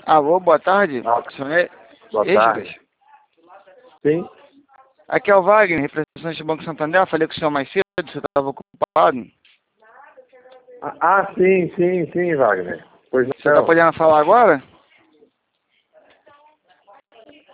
Alô, boa tarde. Ah, O senhor é boa Esdras? tarde. Sim? Aqui é o Wagner, representante do Banco Santander. Eu falei com o senhor mais cedo, você estava ocupado. Sim, Wagner. Pois Você está não. podendo falar agora?